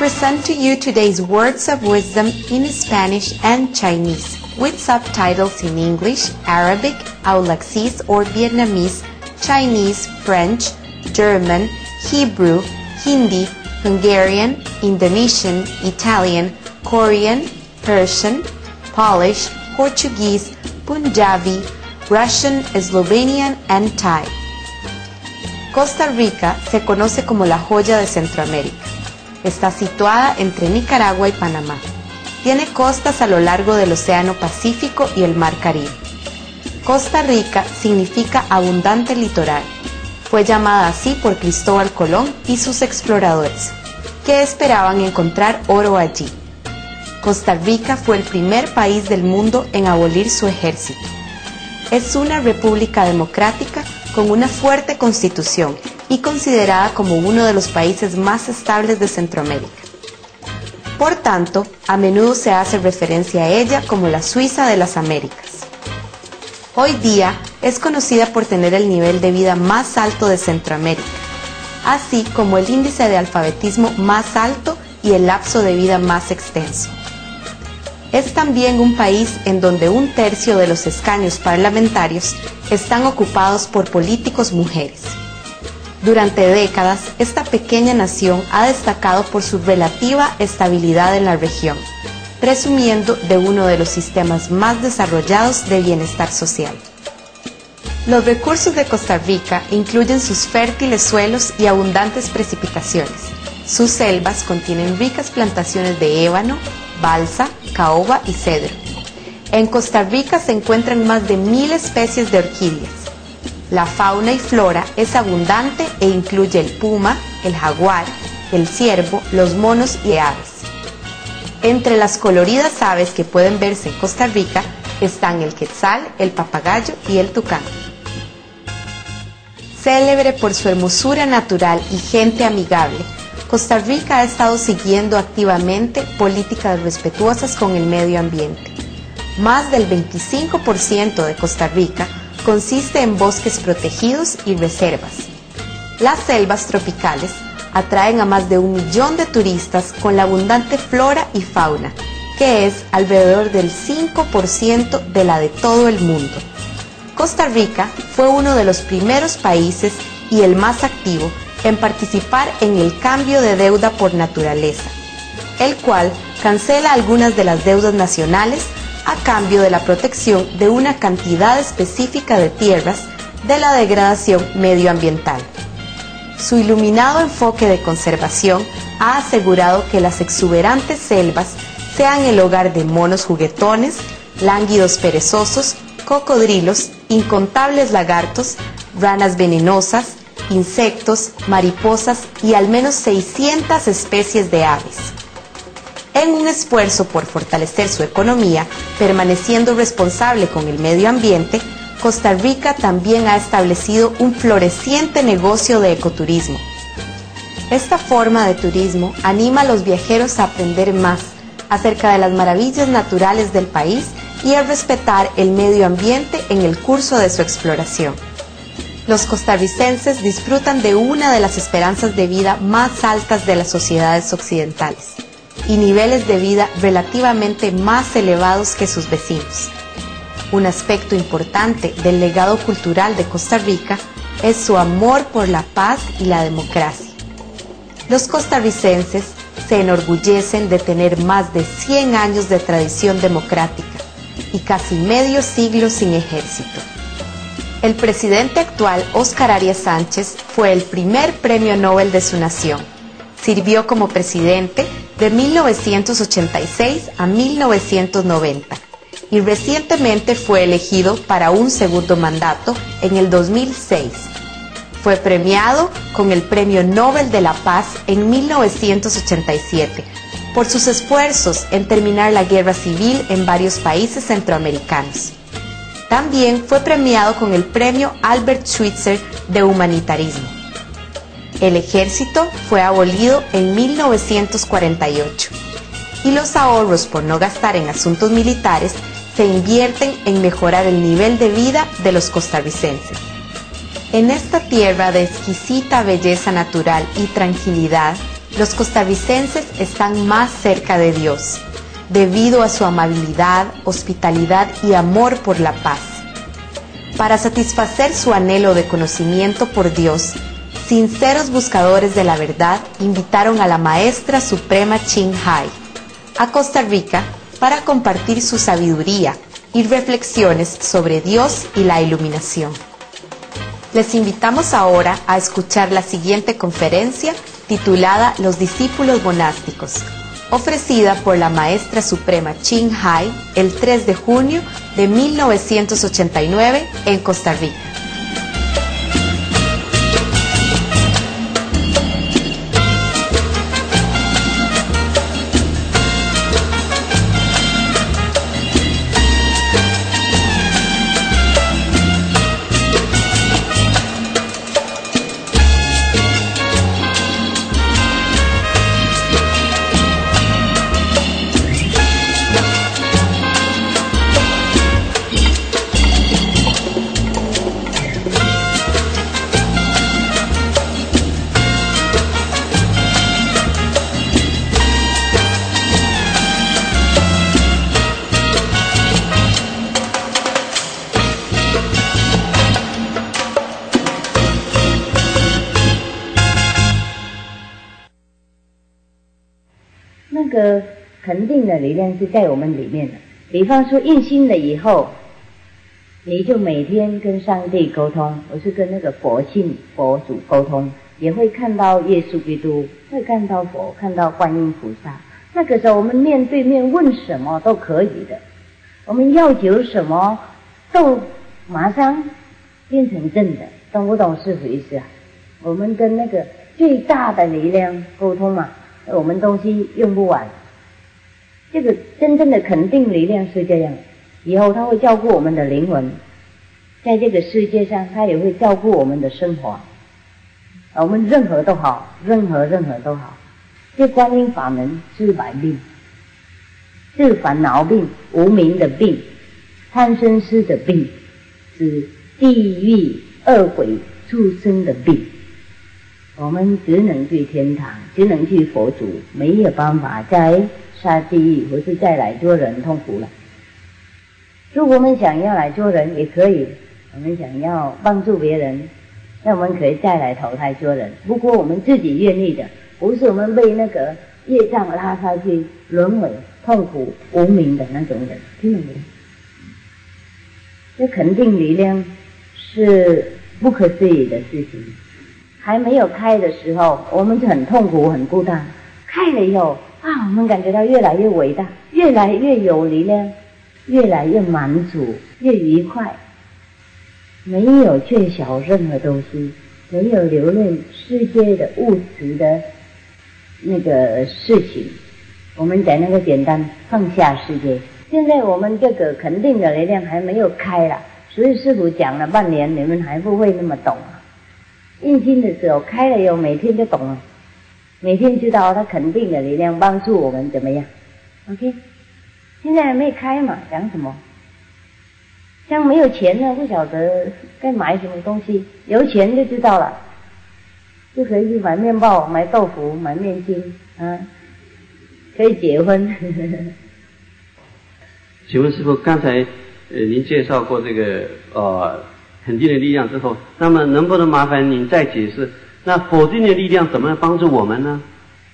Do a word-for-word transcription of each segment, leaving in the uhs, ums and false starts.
present to you today's words of wisdom in Spanish and Chinese, with subtitles in English, Arabic, Aulaxese or Vietnamese, Chinese, French, German, Hebrew, Hindi, Hungarian, Indonesian, Italian, Korean, Persian, Polish, Portuguese, Punjabi, Russian, Slovenian, and Thai. Costa Rica se conoce como la joya de Centroamérica. Está situada entre Nicaragua y Panamá. Tiene costas a lo largo del Océano Pacífico y el Mar Caribe. Costa Rica significa abundante litoral. Fue llamada así por Cristóbal Colón y sus exploradores, que esperaban encontrar oro allí. Costa Rica fue el primer país del mundo en abolir su ejército. Es una república democrática con una fuerte constitución y considerada como uno de los países más estables de Centroamérica. Por tanto, a menudo se hace referencia a ella como la Suiza de las Américas. Hoy día es conocida por tener el nivel de vida más alto de Centroamérica, así como el índice de alfabetismo más alto y el lapso de vida más extenso. Es también un país en donde un tercio de los escaños parlamentarios están ocupados por políticos mujeres. Durante décadas, esta pequeña nación ha destacado por su relativa estabilidad en la región, presumiendo de uno de los sistemas más desarrollados de bienestar social. Los recursos de Costa Rica incluyen sus fértiles suelos y abundantes precipitaciones. Sus selvas contienen ricas plantaciones de ébano, balsa, caoba y cedro. En Costa Rica se encuentran más de mil especies de orquídeas. La fauna y flora es abundante e incluye el puma, el jaguar, el ciervo, los monos y aves. Entre las coloridas aves que pueden verse en Costa Rica están el quetzal, el papagayo y el tucán. Célebre por su hermosura natural y gente amigable, Costa Rica ha estado siguiendo activamente políticas respetuosas con el medio ambiente. Más del veinticinco por ciento de Costa Rica consiste en bosques protegidos y reservas. Las selvas tropicales atraen a más de un millón de turistas con la abundante flora y fauna, que es alrededor del cinco por ciento de la de todo el mundo. Costa Rica fue uno de los primeros países y el más activo en participar en el cambio de deuda por naturaleza, el cual cancela algunas de las deudas nacionales a cambio de la protección de una cantidad específica de tierras de la degradación medioambiental. Su iluminado enfoque de conservación ha asegurado que las exuberantes selvas sean el hogar de monos juguetones, lánguidos perezosos, cocodrilos, incontables lagartos, ranas venenosas, insectos, mariposas y al menos seiscientas especies de aves. En un esfuerzo por fortalecer su economía, permaneciendo responsable con el medio ambiente, Costa Rica también ha establecido un floreciente negocio de ecoturismo. Esta forma de turismo anima a los viajeros a aprender más acerca de las maravillas naturales del país y a respetar el medio ambiente en el curso de su exploración. Los costarricenses disfrutan de una de las esperanzas de vida más altas de las sociedades occidentales y niveles de vida relativamente más elevados que sus vecinos. Un aspecto importante del legado cultural de Costa Rica es su amor por la paz y la democracia. Los costarricenses se enorgullecen de tener más de cien años de tradición democrática y casi medio siglo sin ejército. El presidente actual, Óscar Arias Sánchez, fue el primer premio Nobel de su nación. Sirvió como presidente de mil novecientos ochenta y seis a mil novecientos noventa y recientemente fue elegido para un segundo mandato en el dos mil seis. Fue premiado con el Premio Nobel de la Paz en mil novecientos ochenta y siete por sus esfuerzos en terminar la guerra civil en varios países centroamericanos. También fue premiado con el Premio Albert Schweitzer de Humanitarismo. El ejército fue abolido en mil novecientos cuarenta y ocho y los ahorros por no gastar en asuntos militares se invierten en mejorar el nivel de vida de los costarricenses. En esta tierra de exquisita belleza natural y tranquilidad, los costarricenses están más cerca de Dios, debido a su amabilidad, hospitalidad y amor por la paz. Para satisfacer su anhelo de conocimiento por Dios, sinceros buscadores de la verdad invitaron a la Maestra Suprema Ching Hai a Costa Rica para compartir su sabiduría y reflexiones sobre Dios y la iluminación. Les invitamos ahora a escuchar la siguiente conferencia titulada Los discípulos monásticos, ofrecida por la Maestra Suprema Ching Hai el tres de junio de mil novecientos ochenta y nueve en Costa Rica. 那个肯定的力量是在我们里面的。比方说印心了以后，你就每天跟上帝沟通，我是跟那个佛性佛祖沟通，也会看到耶稣基督，会看到佛，看到观音菩萨。那个时候我们面对面问什么都可以的，我们要求什么都马上变成真的，懂不懂师父意思啊？我们跟那个最大的力量沟通嘛，我们东西用不完。这个真正的肯定力量是这样，以后他会照顾我们的灵魂，在这个世界上他也会照顾我们的生活，我们任何都好，任何任何都好。这观音法门治百病，治烦恼病、无名的病、贪嗔痴的病，治地狱恶鬼畜生的病。我们只能去天堂，只能去佛祖，没有办法再下地狱或是再来做人痛苦了。如果我们想要来做人也可以，我们想要帮助别人，那我们可以再来投胎做人。不过我们自己愿意的，不是我们被那个业障拉下去轮回痛苦无明的那种人，听懂没？这肯定力量是不可思议的事情。还没有开的时候，我们是很痛苦很孤单，开了以后啊，我们感觉到越来越伟大，越来越有力量，越来越满足，越愉快，没有缺少任何东西，没有留恋世界的物质的那个事情。我们讲那个简单放下世界。现在我们这个肯定的力量还没有开了，所以师父讲了半年，你们还不会那么懂啊。印心的时候开了以后，每天就懂了，每天知道他肯定的力量帮助我们怎么样 OK。 现在还没开嘛，讲什么？像没有钱呢，不晓得该买什么东西，有钱就知道了，就可以去买面包、买豆腐、买面筋啊，可以结婚请问师父，刚才呃您介绍过这个呃肯定的力量之后，那么能不能麻烦您再解释，那否定的力量怎么样帮助我们呢？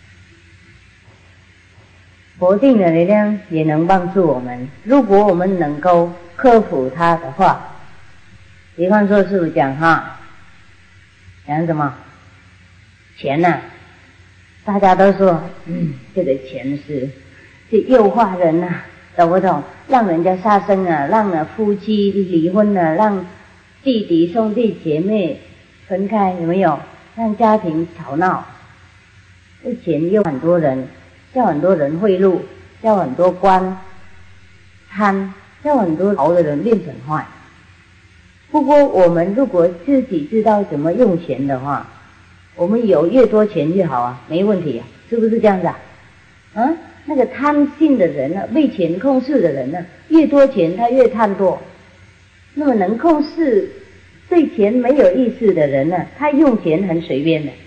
否定的力量也能帮助我们，如果我们能够克服它的话。比方说师父讲哈，讲什么？钱啊，大家都说嗯，这个钱是是诱惑人啊，懂不懂？让人家杀生啊，让啊夫妻离婚啊，让弟弟兄弟姐妹分开，有没有？让家庭吵闹。这钱诱很多人，叫很多人贿赂，叫很多官贪，叫很多好的人变成坏。不过我们如果自己知道怎么用钱的话，我们有越多钱越好啊，没问题啊，是不是这样子啊？啊，那个贪性的人呢、啊，被钱控制的人呢、啊，越多钱他越贪多。那么能控制对钱没有意识的人呢、啊，他用钱很随便的，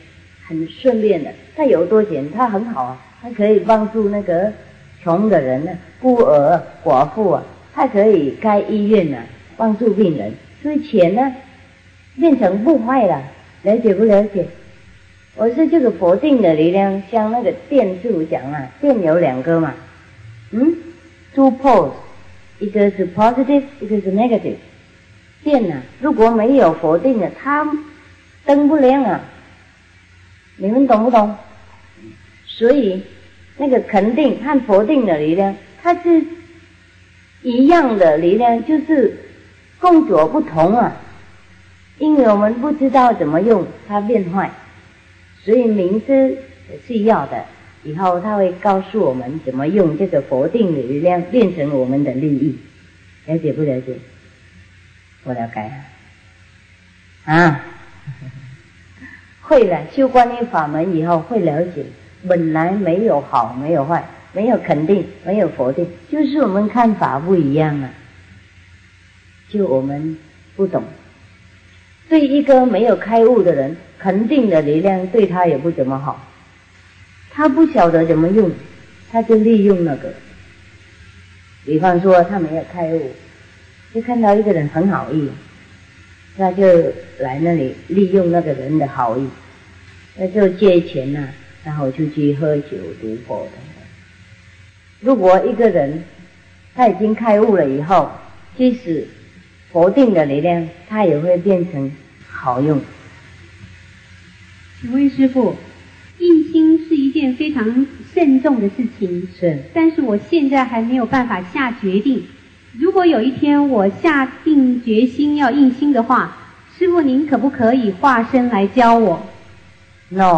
很顺便的。他有多钱，他很好啊，他可以帮助那个穷的人呢、孤儿、寡妇啊，他可以开医院啊，帮助病人。所以钱呢，变成不坏了，了解不了解？我是这个否定的力量，像那个电师傅讲啊，电有两个嘛，嗯 ，two poles， 一个是 positive， 一个是 negative。电啊，如果没有否定的，它灯不亮啊，你们懂不懂？所以那个肯定和否定的力量，它是一样的力量，就是工作不同啊。因为我们不知道怎么用，它变坏，所以明知是要的，以后他会告诉我们怎么用这个否定的力量变成我们的利益。了解不了解？我了解啊，会了，修观音法门以后会了解，本来没有好，没有坏，没有肯定，没有否定，就是我们看法不一样啊，就我们不懂。对一个没有开悟的人，肯定的力量对他也不怎么好，他不晓得怎么用，他就利用那个。比方说他没有开悟，就看到一个人很好意，他就来那里利用那个人的好意，那就借钱啊，然后就去喝酒赌博等等。如果一个人他已经开悟了以后，即使否定的力量，它也会变成好用。 请问师父，印心是一件非常慎重的事情， 是， 但是我现在还没有办法下决定。如果有一天我下定决心要印心的话，师父您可不可以化身来教我？ No，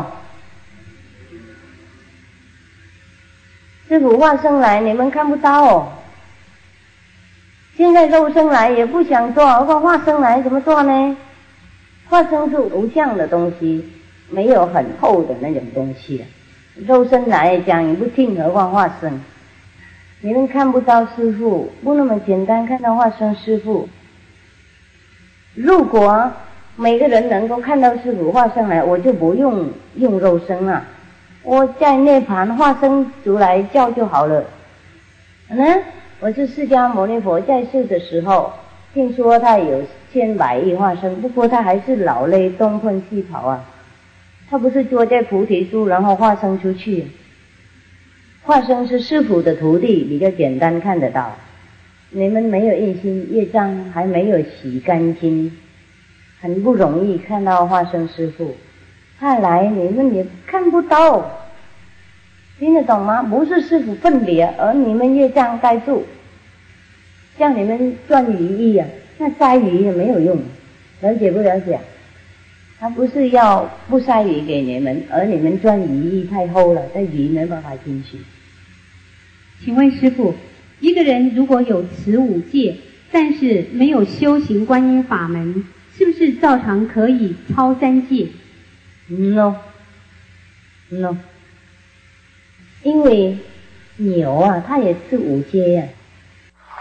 师父化身来你们看不到哦。现在肉身来也不想做，何况化身来怎么做呢？化身是无相的东西，没有很厚的那种东西、啊、肉身来讲也不听，何况化身？你们看不到师父，不那么简单看到化身师父。如果每个人能够看到师父化身来，我就不用用肉身了，我在涅槃化身出来教就好了。嗯，我是释迦牟尼佛在世的时候，听说他有千百亿化身，不过他还是劳累东奔西跑啊，他不是坐在菩提树然后化身出去。化身是师父的徒弟，比较简单看得到。你们没有印心，业障还没有洗干净，很不容易看到化身师父。他来你们也看不到，听得懂吗？不是师父分别，而你们业障盖住，像你们赚鱼一样，那筛鱼也没有用，了解不了解？他不是要不筛鱼给你们，而你们赚鱼翼太厚了，这鱼没办法进去。 请问师父，一个人如果有持五戒，但是没有修行观音法门，是不是照常可以超三戒？ No No， 因为牛啊，它也是五戒呀、啊。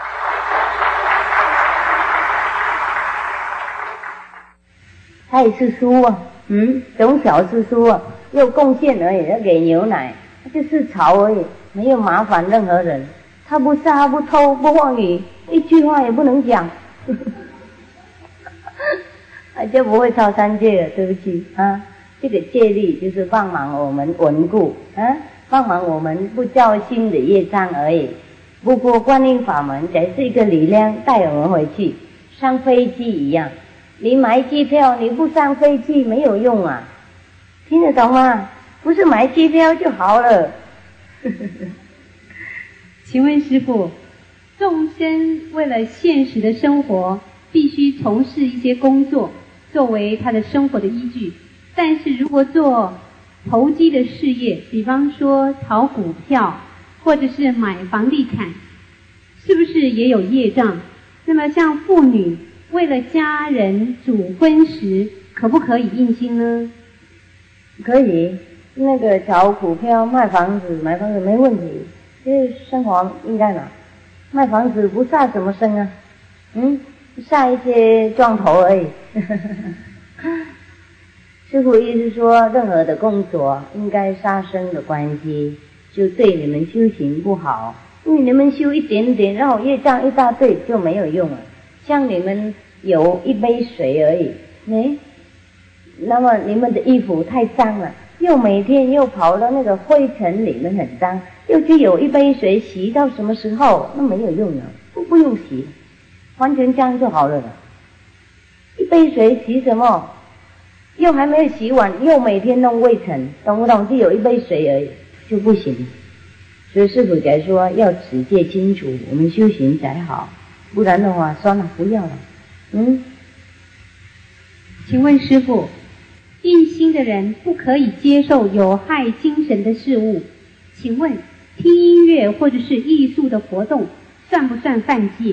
它也是猪啊，嗯，从小是猪啊，又贡献而已，要给牛奶，就是草而已，没有麻烦任何人。他不杀不偷不妄语，一句话也不能讲，他就不会超三戒了。对不起啊，这个戒律就是帮忙我们稳固啊，帮忙我们不造新的业障而已。不过观音法门才是一个力量带我们回去，上飞机一样。你买机票你不上飞机没有用啊，听得懂吗？不是买机票就好了。 请问师父，众生为了现实的生活，必须从事一些工作，作为他的生活的依据。但是如果做投机的事业，比方说炒股票，或者是买房地产，是不是也有业障？那么像妇女为了家人煮荤食，可不可以印心呢？ 可以，那个炒股票、卖房子、买房子没问题，因为生活应该嘛。卖房子不杀什么生啊，嗯，杀一些撞头而已。 师父意思说，任何的工作应该杀生的关系，就对你们修行不好，因为你们修一点点，然后业障一大堆就没有用了。像你们有一杯水而已，哎，那么你们的衣服太脏了，又每天又跑到那个灰尘里面很脏，又去有一杯水洗到什么时候？那没有用了，不不用洗，完全这样就好了。一杯水洗什么？又还没有洗碗，又每天弄灰尘，懂不懂？就有一杯水而已，就不行。所以师父才说要持戒清楚，我们修行才好，不然的话，算了，不要了。嗯， 请问师父，印心的人不可以接受有害精神的事物，请问听音乐或者是艺术的活动算不算犯戒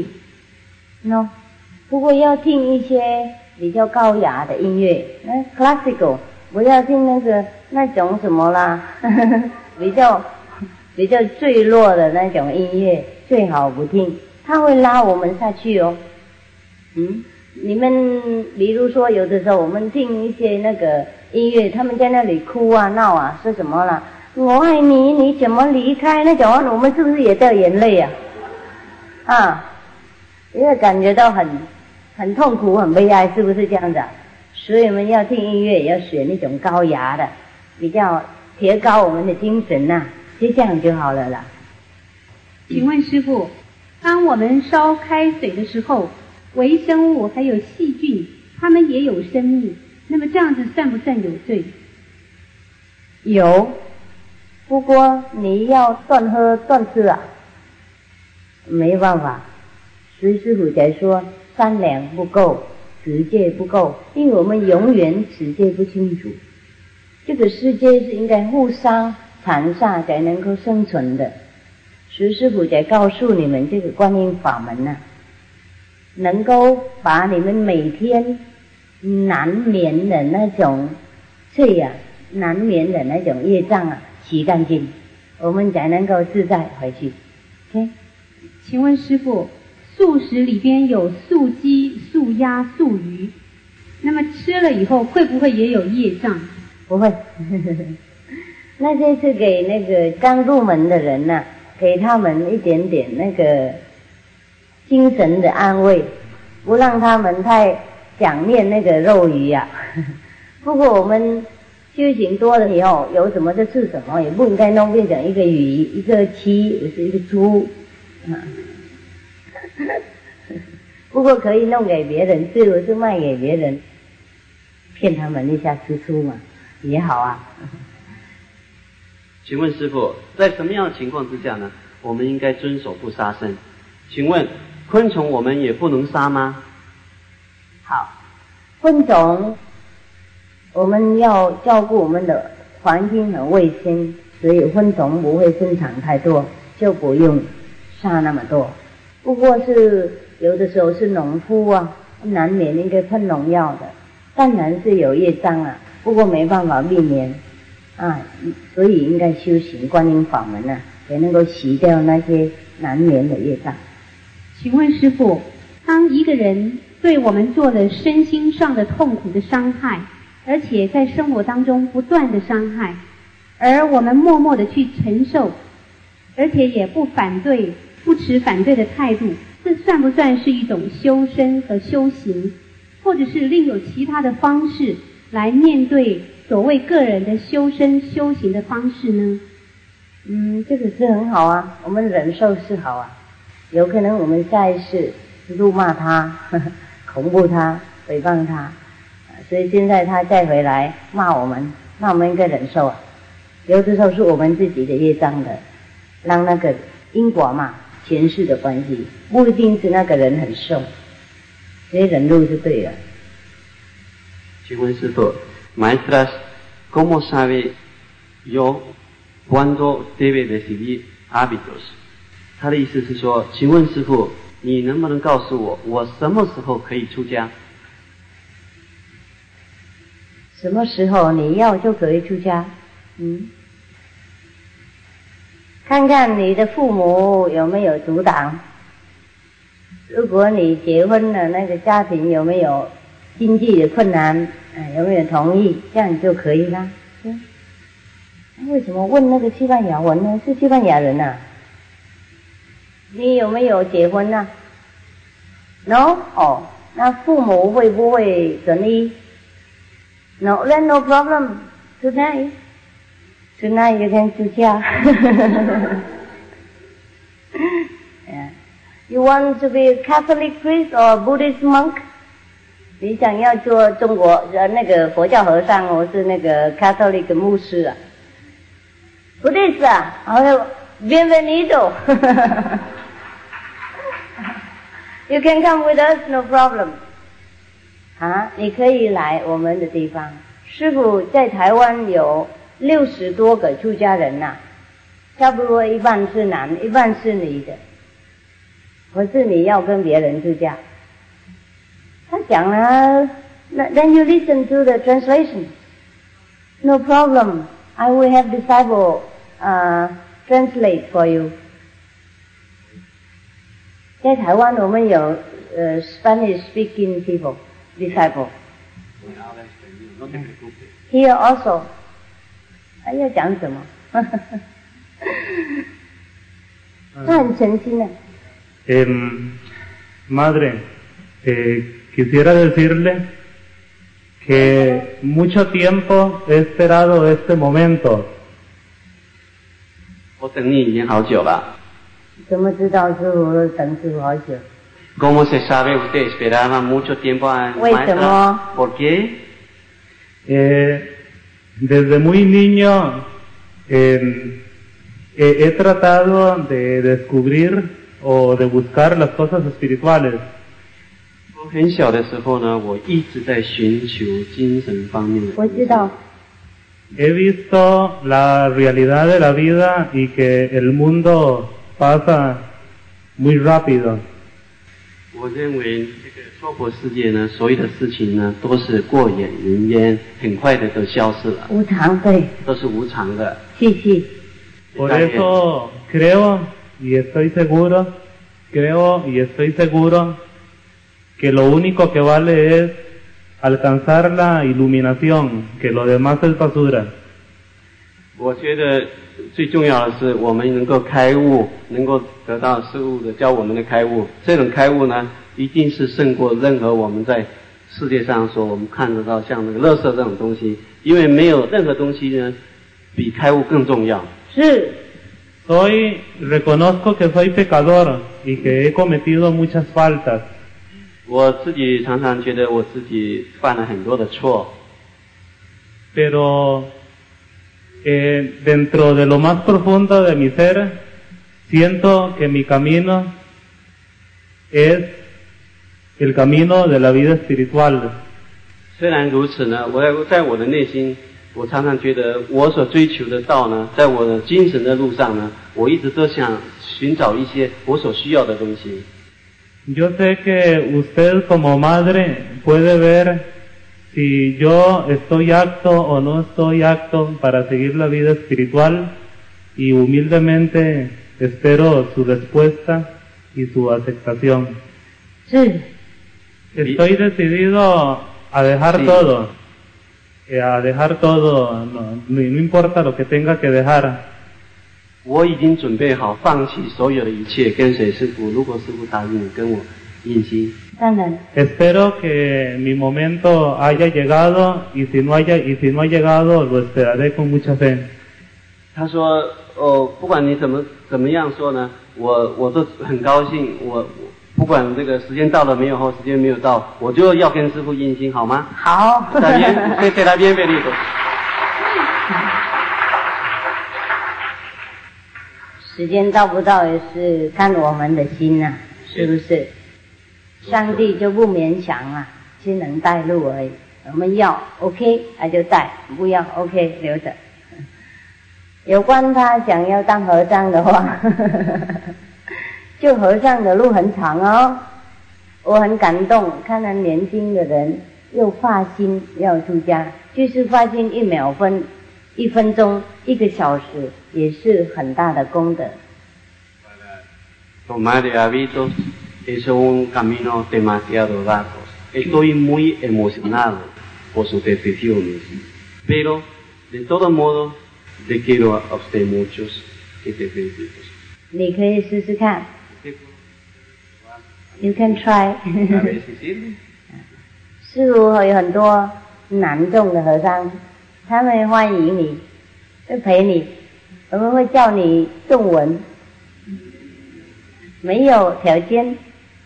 ？No， 不过要听一些比较高雅的音乐，那 classical， 不要听那个那种什么啦，呵呵比较比较坠落的那种音乐，最好不听，它会拉我们下去哦。嗯，你们比如说有的时候我们听一些那个音乐，他们在那里哭啊闹啊，说什么啦？我爱你，你怎么离开？那种我们是不是也掉眼泪啊？啊，因为感觉到很很痛苦、很悲哀，是不是这样子啊？所以我们要听音乐，也要选那种高雅的，比较提高我们的精神呐、啊，就这样就好了啦。 请问师父，当我们烧开水的时候，微生物还有细菌，它们也有生命，那么这样子算不算有罪？ 有，不过你要断喝断吃啊，没办法。所以师父才说三两不够，持戒不够，因为我们永远持戒不清楚。这个世界是应该互相残杀才能够生存的，所以师父才告诉你们这个观音法门啊，能够把你们每天难免的那种罪啊，难免的那种业障啊洗干净，我们才能够自在回去。OK？ 请问师父，素食里边有素鸡、素鸭、素鱼，那么吃了以后会不会也有业障？ 不会，那些是给那个刚入门的人呐、啊，给他们一点点那个精神的安慰，不让他们太想念那个肉鱼呀、啊。不过我们修行多了以后，有什么就吃什么，也不应该弄变成一个鱼、一个鸡，也是一个猪。啊不过可以弄给别人吃，我是卖给别人，骗他们一下吃素嘛，也好啊。 请问师父，在什么样的情况之下呢，我们应该遵守不杀生？请问昆虫我们也不能杀吗？ 好，昆虫我们要照顾我们的环境和卫生，所以昆虫不会生产太多，就不用杀那么多。不过是有的时候是农夫啊，难免应该喷农药的，当然是有业障啊，不过没办法避免啊，所以应该修行观音法门啊，也能够洗掉那些难免的业障。 请问师父，当一个人对我们做了身心上的痛苦的伤害，而且在生活当中不断的伤害，而我们默默的去承受，而且也不反对，不持反对的态度，这算不算是一种修身和修行，或者是另有其他的方式来面对所谓个人的修身修行的方式呢？ 嗯，这个是很好啊，我们忍受是好啊。有可能我们下一世辱骂他，呵呵恐怖他，诽谤他，所以现在他再回来骂我们，那我们应该忍受啊。有的时候是我们自己的业障的，让那个因果嘛，前世的关系，不一定是那个人很瘦，所以忍辱是对的。 请问师父 ，Maestras cómo sabe yo cuándo debe decidir hábitos？ 他的意思是说，请问师父，你能不能告诉我，我什么时候可以出家？ 什么时候你要就可以出家？嗯，看看你的父母有没有阻挡。如果你结婚了，那个家庭有没有经济的困难，哎，有没有同意？这样就可以啦。嗯，为什么问那个西班牙文呢？是西班牙人啊？你有没有结婚啊 ？No， 哦，那父母会不会准意 ？No, then no problem. Tonight, tonight you can 出家。yeah. You want to be a Catholic priest or Buddhist monk？ 你想要做中国呃那个佛教和尚，或是那个 Catholic 牧师啊 ？Buddhist 啊，好 ，Bienvenido 。You can come with us, no problem. 啊，你可以来我们的地方。师父在台湾有六十多个出家人呐、啊，差不多一半是男，一半是女的。可是你要跟别人出家，他讲了 ，Then you listen to the translation. No problem. I will have disciple uh, translate for you. 在台湾我们有呃 Spanish speaking people disciple. Here also. 他要讲什么？他很诚心的。 Eh, madre, eh, quisiera decirle que mucho tiempo he esperado este momento. 我等你已经好久了。 怎么知道师父等师父好久？ ¿Cómo se sabe usted esperaba mucho tiempo a maestra? ¿Por qué? Eh, desde muy niño eh, he, he tratado de descubrir o de buscar las cosas espirituales. 我很小的时候呢，我一直在寻求精神方面的。 我知道。 He visto la realidad de la vida y que el mundo pasa muy rápido. 我认为这个娑婆世界呢，所有的事情呢，都是过眼云烟，很快的都消失了。 无常，对。 都是无常的。 sí, sí. Por eso creo y estoy seguro, creo y estoy seguro que lo único que vale es alcanzar la iluminación, que lo demás es basura. 我觉得最重要的是我们能够开悟，能够得到师父的教我们的开悟。这种开悟呢，一定是胜过任何我们在世界上所我们看得到像那个垃圾这种东西，因为没有任何东西呢比开悟更重要。 是。 Hoy reconozco que soy pecador y que he cometido muchas faltas. 我自己常常觉得我自己犯了很多的错。 Pero eh, dentro de lo más profundo de mi ser, siento que mi camino es el camino de la vida espiritual. 虽然如此呢，我在我的内心。我常常觉得我所追求的道呢，在我的精神的路上呢，我一直都想寻找一些我所需要的东西。 Yo sé que usted como madre puede ver si yo estoy apto o no estoy apto para seguir la vida espiritual y humildemente espero su respuesta y su aceptación. Sí. Estoy decidido a dejar sí. todo.a dejar todo, no, no importa lo que tenga que dejar. 我已经准备好放弃所有的一切，跟随师父。如果师父答应跟我印心， 当然。 Espero que mi momento haya llegado y si no haya y si no ha llegado lo esperaré con mucha fe. 他说：“哦，不管你怎么怎么样说呢，我我都很高兴。我不管这个时间到了没有或时间没有到，我就要跟师父印心，好吗？” 好。 在边，在在那边别离。 时间到不到也是看我们的心呐、啊，是不是？上帝就不勉强啊，只能带路而已。我们要 OK， 他就带；不要 OK， 留着。有关他想要当和尚的话，就和尚的路很长哦。我很感动，看到年轻的人又发心要出家，就是发心一秒分。一分钟、一个小时也是很大的功德。 Tomar hábitos es un camino demasiado largo. estoy muy emocionado por sus decisiones, pero de todos modos le quiero a usted muchos y te felicito. 你可以试试看。You can try. 师父有很多男众的和尚，他们欢迎你，会陪你，我们会教你中文，没有条件，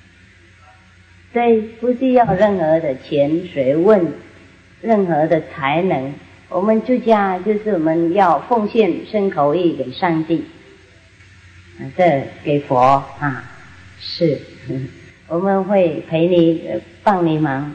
对，不需要任何的钱学问，任何的才能。我们出家就是我们要奉献身口意给上帝，这给佛啊，是，我们会陪你，帮你忙。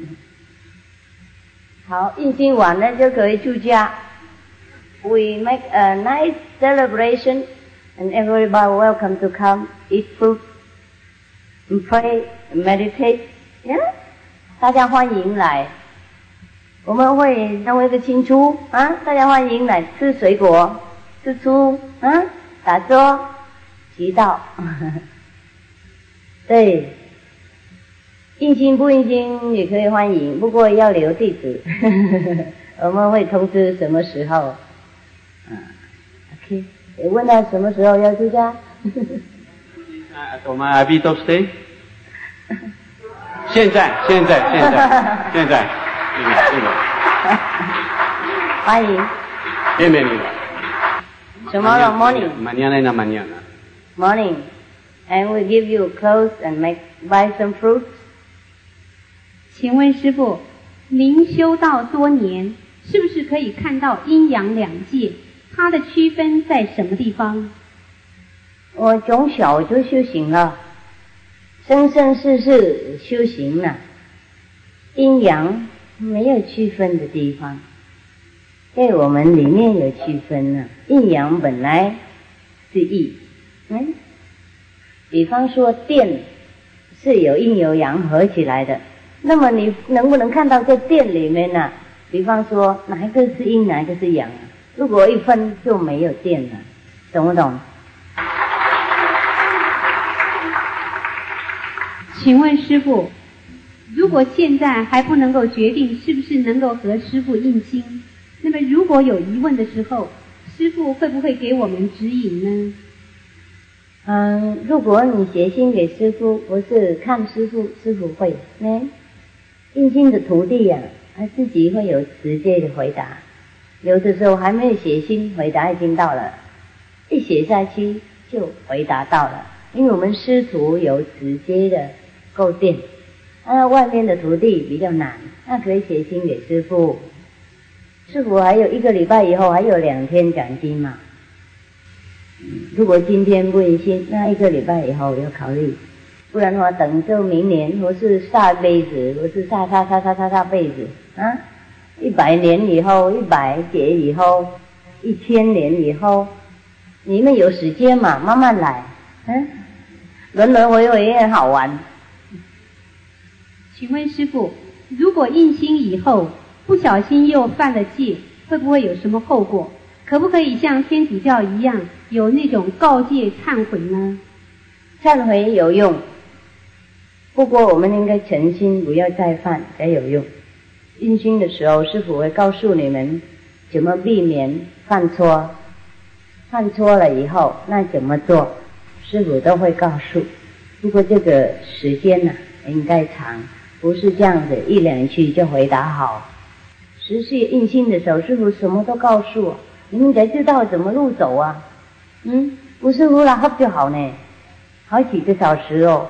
好，印心完了就可以出家。We make a nice celebration, and everybody welcome to come, eat fruit, and pray, and meditate. Yeah, 大家欢迎来。我们会弄一个清初啊，大家欢迎来吃水果、吃醋啊，打坐、祈祷。对。印心不印心也可以欢迎，不过要留地址，我们会通知什么时候。啊 ，OK， 也问到什么时候要出家。 ¿Toma hábito usted? 现在，现在，现在，现在， 欢迎。 Bienvenido. Tomorrow morning. Mañana en la mañana. Morning, and we give you clothes and make buy some fruits. 请问师父，您修道多年，是不是可以看到阴阳两界？它的区分在什么地方？ 我从小就修行了，生生世世修行了，阴阳没有区分的地方，在我们里面有区分了。阴阳本来是一，嗯，比方说电是有阴有阳合起来的。那么你能不能看到在电里面呢、啊？比方说哪一个是阴，哪一个是阳啊？如果一分就没有电了，懂不懂？ 请问师父，如果现在还不能够决定是不是能够和师父印心，那么如果有疑问的时候，师父会不会给我们指引呢？ 嗯，如果你写信给师父，不是看师父，师父会呢。印心的徒弟呀、啊，他自己会有直接的回答，有的时候还没有写信，回答已经到了，一写下去就回答到了，因为我们师徒有直接的构建，那外面的徒弟比较难，那可以写信给师父，师父还有一个礼拜以后还有两天讲经嘛，嗯，如果今天不印心，那一个礼拜以后要考虑。不然的话，等就明年，或是下辈子，或是下下下下下下辈子啊，一百年以后，一百劫以后，一千年以后，你们有时间嘛，慢慢来，嗯，轮轮回回也很好玩。 请问师父，如果印心以后不小心又犯了戒，会不会有什么后果？可不可以像天主教一样，有那种告诫忏悔呢？ 忏悔有用。不过我们应该诚心，不要再犯才有用。印心的时候，师父会告诉你们怎么避免犯错，犯错了以后那怎么做，师父都会告诉。不过这个时间呢、啊，应该长，不是这样子一两句就回答好。实际印心的时候，师父什么都告诉我，你们才知道怎么路走啊。嗯，不是呼啦喝就好呢，好几个小时哦。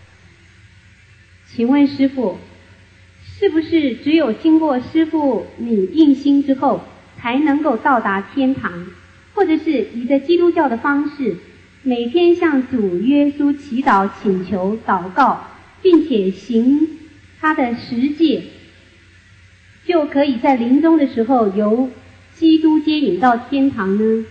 请问师父，是不是只有经过师父你印心之后，才能够到达天堂？或者是以着基督教的方式，每天向主耶稣祈祷、请求、祷告，并且行他的十诫，就可以在临终的时候由基督接引到天堂呢？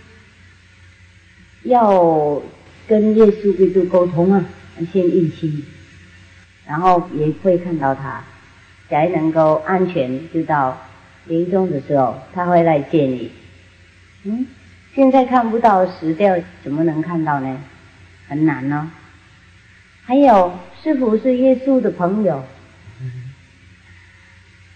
要跟耶稣基督沟通啊，先印心。然后也会看到他，才能够安全就到临终的时候，他会来接你。嗯，现在看不到死掉，怎么能看到呢？很难哦。还有，师父是耶稣的朋友，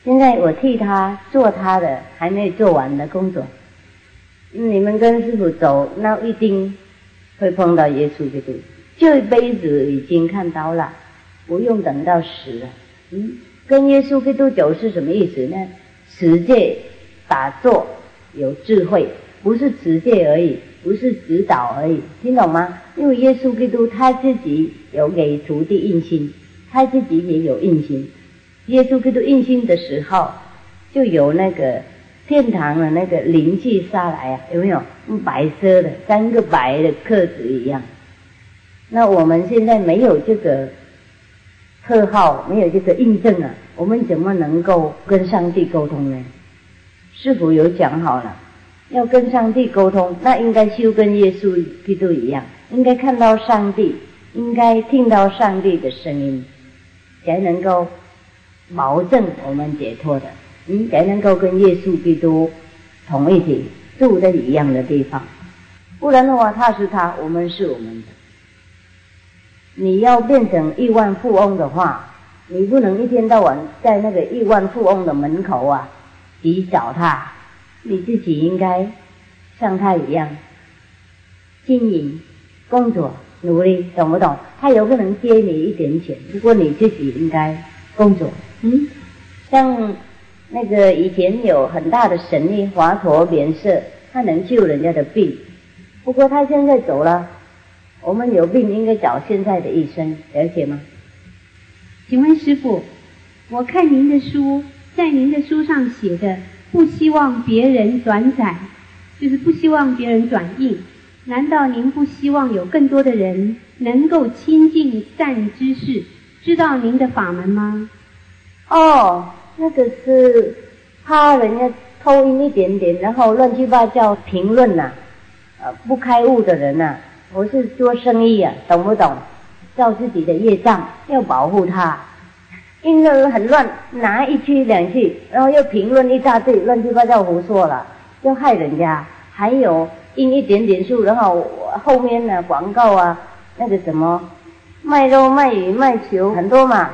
现在我替他做他的还没做完的工作。你们跟师父走，那一定会碰到耶稣基督。这辈子已经看到了，不用等到死了。嗯，跟耶稣基督走是什么意思呢？持戒打坐有智慧，不是持戒而已，不是指导而已，听懂吗？因为耶稣基督他自己有给徒弟印心，他自己也有印心。耶稣基督印心的时候，就有那个天堂的那个灵气下来啊，有没有？白色的，三个白的壳子一样。那我们现在没有这个特号，没有这个印证啊，我们怎么能够跟上帝沟通呢？师父有讲好了，要跟上帝沟通，那应该修跟耶稣基督一样，应该看到上帝，应该听到上帝的声音，才能够保证我们解脱的，嗯，才能够跟耶稣基督同一体，住在一样的地方。不然的话，他是他，我们是我们的。你要变成亿万富翁的话，你不能一天到晚在那个亿万富翁的门口啊洗脚踏，你自己应该像他一样经营工作努力，懂不懂？他有可能借你一点钱，不过你自己应该工作。嗯，像那个以前有很大的神力华佗莲社，他能救人家的病，不过他现在走了，我们有病应该找现在的医生，了解吗？ 请问师父，我看您的书，在您的书上写的不希望别人转载，就是不希望别人转印，难道您不希望有更多的人能够亲近善知识，知道您的法门吗？ 哦，那个是怕人家偷印一点点，然后乱七八糟评论呐、啊，呃，不开悟的人呐、啊，我是做生意啊，懂不懂？照自己的业障，要保护他。印的很乱，拿一句两句，然后又评论一大堆，乱七八糟胡说了，就害人家。还有印一点点数，然后后面呢广告啊，那个什么卖肉卖鱼卖球很多嘛。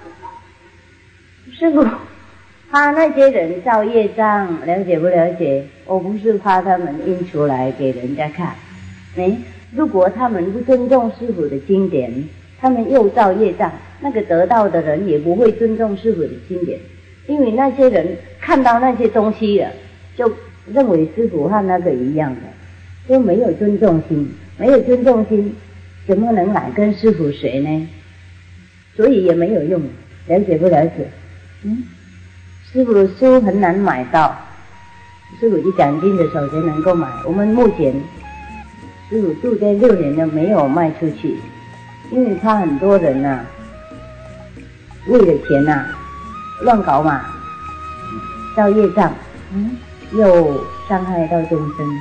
师父，怕那些人造业障，了解不了解？我不是怕他们印出来给人家看，哎，如果他们不尊重师父的经典，他们又造业障，那个得到的人也不会尊重师父的经典，因为那些人看到那些东西了，就认为师父和那个一样的，就没有尊重心，没有尊重心，怎么能来跟师父学呢？所以也没有用，了解不了解？嗯，师父的书很难买到，师父一讲经的时候才能够买。我们目前师父住在六年了，没有卖出去，因为他很多人呐、啊，为了钱呐、啊，乱搞嘛，造业障，嗯，又伤害到众生。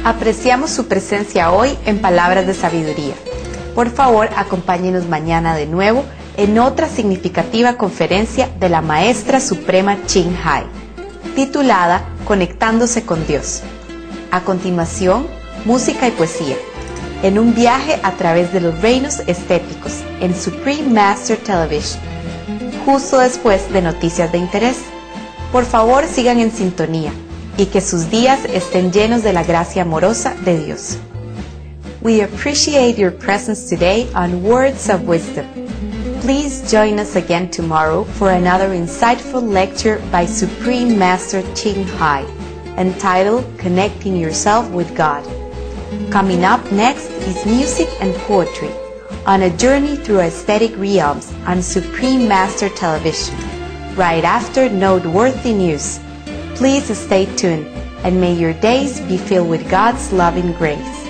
Apreciamos su presencia hoy en Palabras de Sabiduría. Por favor, acompáñenos mañana de nuevo en otra significativa conferencia de la Maestra Suprema Ching Hai, titulada Conectándose con Dios. A continuación, música y poesía, en un viaje a través de los reinos estéticos en Supreme Master Television, justo después de Noticias de Interés. Por favor, sigan en sintonía y que sus días estén llenos de la gracia amorosa de Dios. We appreciate your presence today on Words of Wisdom. Please join us again tomorrow for another insightful lecture by Supreme Master Ching Hai, entitled Connecting Yourself with God. Coming up next is music and poetry on a journey through aesthetic realms on Supreme Master Television, right after noteworthy news. Please stay tuned and may your days be filled with God's loving grace.